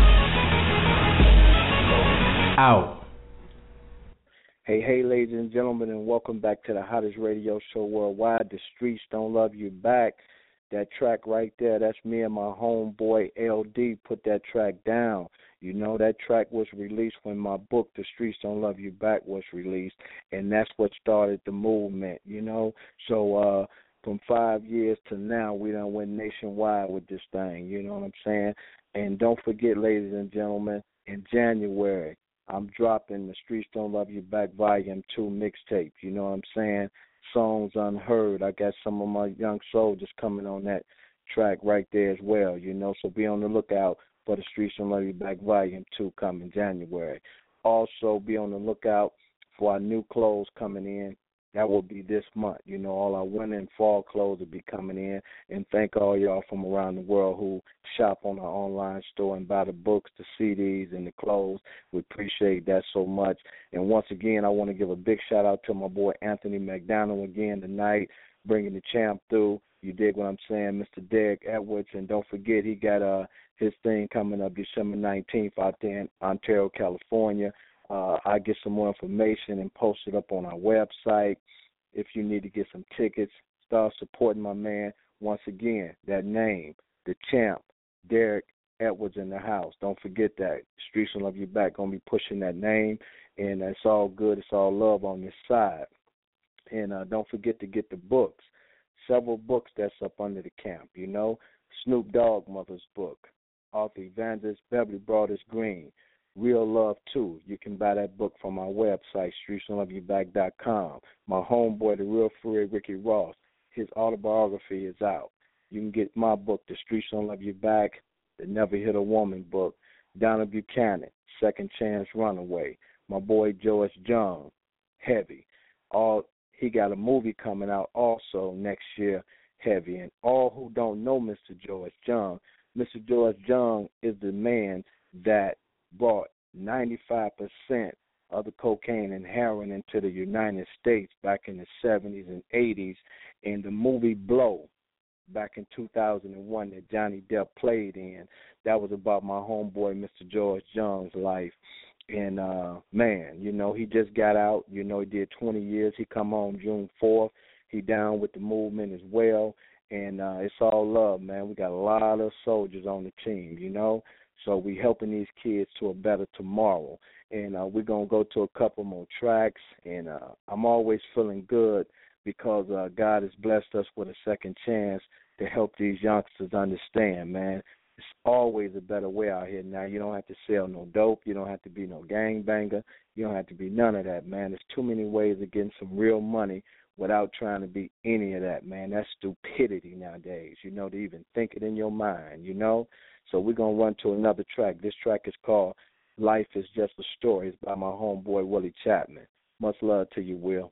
Out. Hey, hey, ladies and gentlemen, and welcome back to the hottest radio show worldwide. The Streets Don't Love You Back. That track right there, that's me and my homeboy L D put that track down. You know, that track was released when my book, The Streets Don't Love You Back, was released, and that's what started the movement, you know. So uh, from five years to now, we done went nationwide with this thing, you know what I'm saying? And don't forget, ladies and gentlemen, in January, I'm dropping The Streets Don't Love You Back Volume two mixtape, you know what I'm saying? Songs Unheard. I got some of my young soldiers coming on that track right there as well, you know, so be on the lookout for The Streets Don't Love You Back Volume two coming January. Also be on the lookout for our new clothes coming in. That will be this month. You know, all our winter and fall clothes will be coming in. And thank all y'all from around the world who shop on our online store and buy the books, the C Ds, and the clothes. We appreciate that so much. And once again, I want to give a big shout-out to my boy Anthony McDonald again tonight, bringing the champ through. You dig what I'm saying, Mister Derek Edwards. And don't forget, he got uh, his thing coming up December nineteenth out there in Ontario, California. Uh, I get some more information and post it up on our website. If you need to get some tickets, start supporting my man. Once again, that name, the champ, Derek Edwards in the house. Don't forget that. Streets Don't Love You Back going to be pushing that name, and it's all good. It's all love on this side. And uh, don't forget to get the books. Several books that's up under the camp, you know. Snoop Dogg Mother's book, author Evangelist Beverly Broadus Green, Real Love two. You can buy that book from our website, streets don't love you back dot com. My homeboy, the real free Ricky Ross, his autobiography is out. You can get my book, The Streets Don't Love You Back, the Never Hit a Woman book. Donna Buchanan, Second Chance Runaway. My boy Joyce Young, Heavy. All he got a movie coming out also next year, Heavy. And all who don't know Mister Joyce Young, Mister Joyce Young is the man that brought ninety-five percent of the cocaine and heroin into the United States back in the seventies and eighties. In the movie Blow, back in two thousand one, that Johnny Depp played in, that was about my homeboy Mister George Young's life. And, uh, man, you know, he just got out. You know, he did twenty years. He come home June fourth. He down with the movement as well. And uh, it's all love, man. We got a lot of soldiers on the team, you know. So we helping these kids to a better tomorrow. And uh, we're going to go to a couple more tracks. And uh, I'm always feeling good because uh, God has blessed us with a second chance to help these youngsters understand, man. It's always a better way out here now. You don't have to sell no dope. You don't have to be no gangbanger. You don't have to be none of that, man. There's too many ways of getting some real money without trying to be any of that, man. That's stupidity nowadays, you know, to even think it in your mind, you know. So we're going to run to another track. This track is called Life is Just a Story. It's by my homeboy Willie Chapman. Much love to you, Will.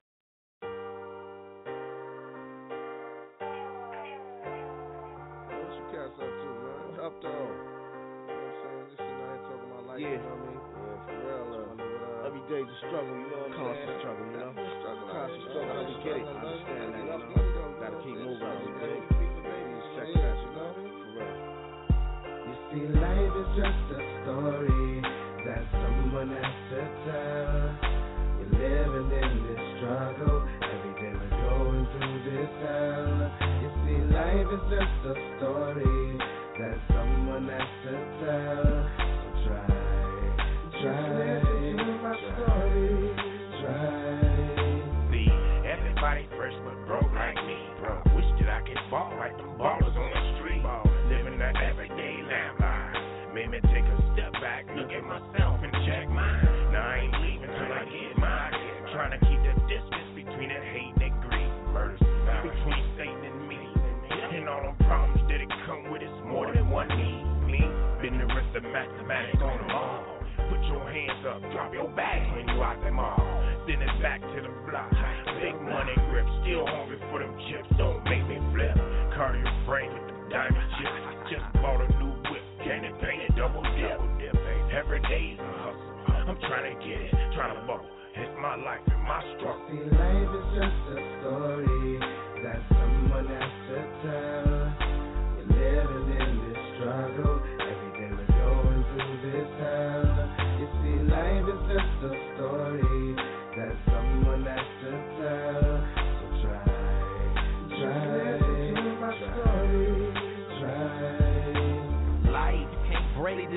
What's your cats up to, man? Up though. You know what I'm saying? Just tonight talking about life, Yeah. you know what I mean? Yeah, for real. Uh, I mean, uh, Every day's a struggle, you know what I'm saying? Constant struggle, you know? Constant struggle. Constant you know, struggle. constant We get it. I struggle. understand that, you Enough know? money, though, Gotta you keep know, moving. you We gotta dig. keep the babies Check straight, that, you know? For real. You see, life is just a story that someone has to tell. We're living in this struggle. Every day we're going through this hell. You see, life is just a story that someone has to tell. So try, try, listen to my story. Try. See, everybody first was broke like me. Bro, wish that I could ball like them ballers on the street. Ball, living the everyday life. Made me take a step back, look at myself and check mine. Now I ain't leaving till I get mine. Trying to keep the distance between that hate and that greed. Murders between Satan and me. And all them problems that it come with, it's more than one need. Me, been the rest of mathematics on them all. Put your hands up, drop your bags when you out the mall. Send it back to the block. Big money grip, still hungry for them chips. Don't make me flip. Cardio frame with the diamond chips. Just bought a new whip. Candy painted double dip. Every day's a hustle. I'm trying to get it, trying to bubble. It's my life and my struggle. See, life is just a story that someone has to tell. We're living in this struggle. Every day we're going through this hell. You see, life is just a story that someone has to tell. So try, try, listen to my story.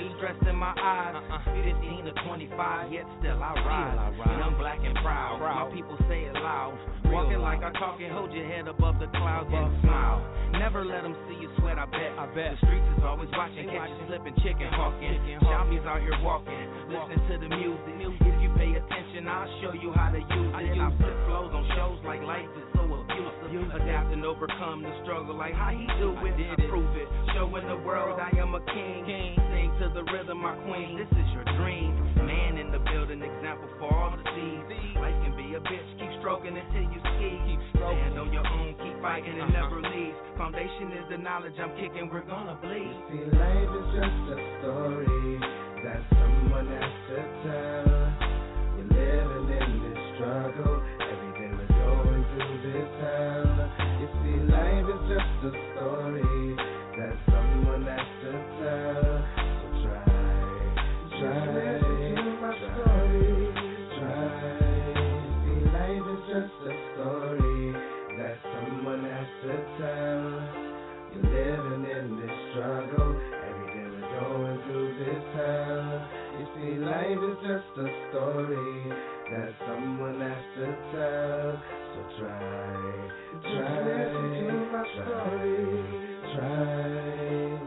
stress in my eyes. fifteen to twenty-five, yet still I rise. Young, black, and proud. My people say it loud. Walking like I talk and hold your head above the clouds and smile. Never let them see you sweat, I bet. I bet. The streets is always watching, catch you slipping, chicken hawking. Zombies out here walking, listening to the music. If you pay attention, I'll show you how to use it. I flip flows on shows like life is so abusive. Adapt and overcome the struggle like how he do it. I prove it, showing the world I am a king. Sing to the rhythm, my queen. This is your dream. Man in the building, example for all to see. Life can be a bitch, keep stroking until you ski. Stand on your own, keep fighting and never leave. Foundation is the knowledge I'm kicking, we're gonna bleed. See, life is just a story that someone has to tell. We're living in this struggle, every day we're going through this hell. You see, life is just a story that someone has to tell. So try, try, my story, try. You see, life is just a story that someone has to tell. You're living in this struggle, every day we're going through this hell. You see, life is just a story that someone has to tell. So try, try, listen to my story, try.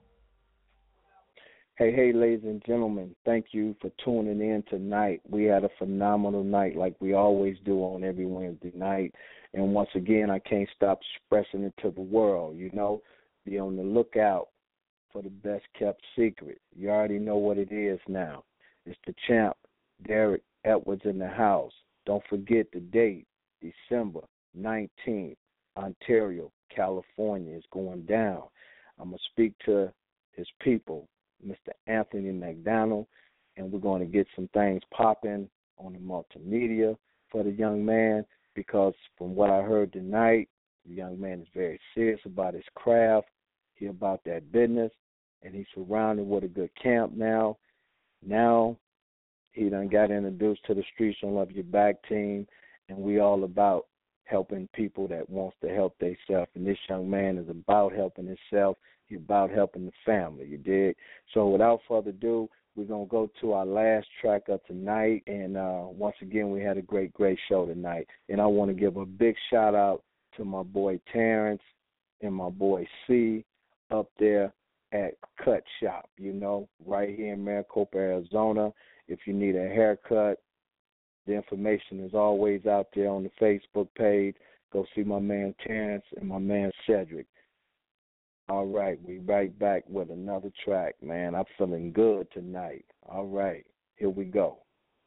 Hey, hey, ladies and gentlemen, thank you for tuning in tonight. We had a phenomenal night like we always do on every Wednesday night. And once again, I can't stop expressing it to the world, you know. Be on the lookout for the best kept secret. You already know what it is now. It's the champ, Derek Edwards, in the house. Don't forget the date, December nineteenth, Ontario, California is going down. I'm going to speak to his people, Mister Anthony McDonald, and we're going to get some things popping on the multimedia for the young man, because from what I heard tonight, the young man is very serious about his craft. He about that business, and he's surrounded with a good camp now. Now he done got introduced to the Streets Don't Love You Back team, and we all about helping people that wants to help themselves. And this young man is about helping himself. He's about helping the family, you dig? So without further ado, we're going to go to our last track of tonight. And uh, once again, we had a great, great show tonight. And I want to give a big shout-out to my boy Terrence and my boy C up there at Cut Shop, you know, right here in Maricopa, Arizona. If you need a haircut, the information is always out there on the Facebook page. Go see my man Terrence and my man Cedric. All right, we right back with another track, man. I'm feeling good tonight. All right, here we go.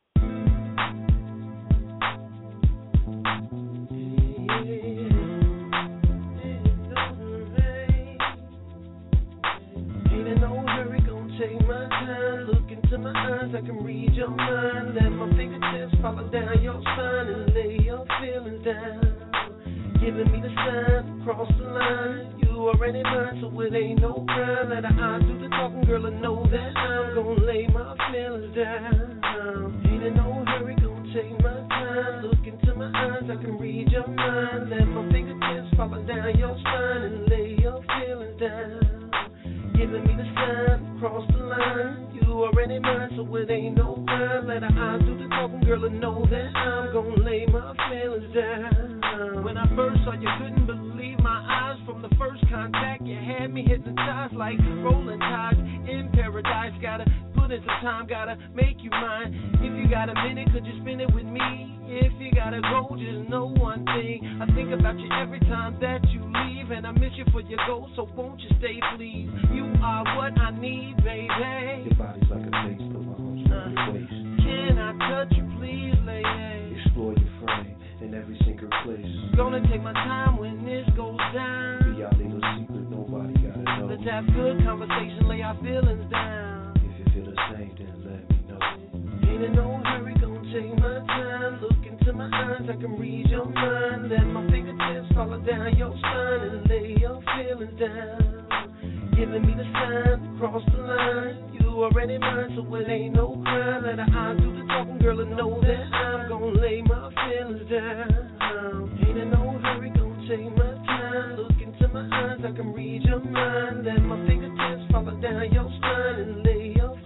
Take my time, look into my eyes, I can read your mind. Let my fingertips follow down your spine and lay your feelings down. Giving me the sign, cross the line. You already mine, so it ain't no crime. Let her eyes do the talking, girl, I know that I'm gonna lay my feelings down. Ain't in no hurry, gonna take my time. Look into my eyes, I can read your mind. Let my fingertips follow down your spine and lay your feelings down. Giving me the sign, cross the line. You already mine, so it ain't no crime. Let her eyes do the talking, girl, I know that I'm gonna lay my feelings down. When I first saw you, couldn't believe my eyes. From the first contact, you had me hypnotized like rolling tides in paradise. Gotta put in some time, gotta make you mine. If you got a minute, could you spend it with me? If you gotta go, just know one thing. I think about you every time that you leave, and I miss you for your goals, so won't you stay, please? You are what I need, baby. Your body's like a vase, put my arms around your waist. Can I touch you, please, lady? Explore your frame in every single place. Gonna take my time when this goes down. Be our little secret, nobody gotta know. Let's have good conversation, lay our feelings down. If you feel the same, then let me know. Ain't in no hurry, gonna take my time. Look into my eyes, I can read your mind. Let my fingertips follow down your spine and lay your feelings down. Giving me the sign, cross the line. You already mine, so it ain't no crime. Let her eyes do the talking, girl, I know that I'm gonna lay my feelings down. Ain't in no hurry, gonna take my time. Look into my eyes, I can read your mind. Let my fingertips follow down your spine and lay your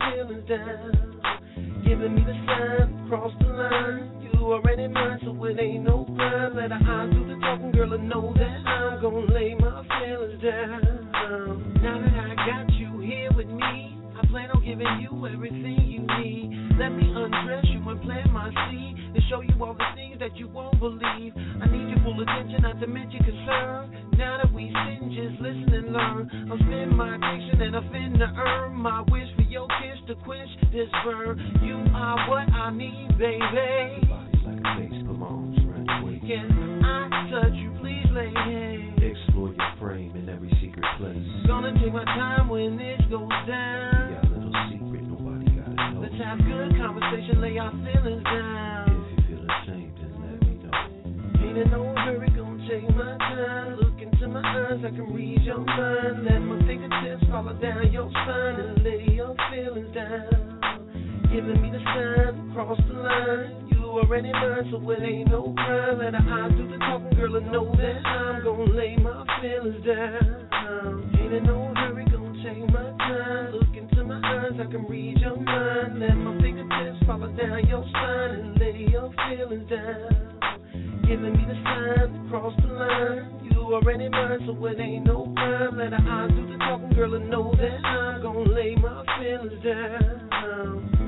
giving me the sign, cross the line. You already mine, so it ain't no crime. Let her eyes do the talking, girl, and know that I'm gonna lay my feelings down. Now that I got you here with me, I plan on giving you everything you need. Let me undress you and plant my seed and show you all the things that you won't believe. I need your full attention, not to mention concern. Now that we sitting, just listen and learn. I'm spending my addiction and I'm finna earn my wish for your kiss to quench this burn. You are what I need, baby. Body's like a face, put my arms around your waist. Can I touch you, please, lady? Explore your frame in every secret place. Gonna take my time when this goes down. We got a little secret, nobody gotta know. Let's have good conversation, lay our feelings down. If you feel ashamed, then let me know. Ain't in no hurry, gonna take my time. Look into my eyes, I can read your mind. Let my fingertips follow down your spine and lay your feelings down. Giving me the sign, cross the line. You already mine, so it ain't no crime. Let her eyes do the talking, girl, and know that I'm gonna lay my feelings down. Ain't in no hurry, gonna take my time. Look into my eyes, I can read your mind. Let my fingertips follow down your spine and lay your feelings down. Giving me the sign, cross the line. You already mine, so it ain't no crime. Let her eyes do the talking, girl, and know that I'm gonna lay my feelings down.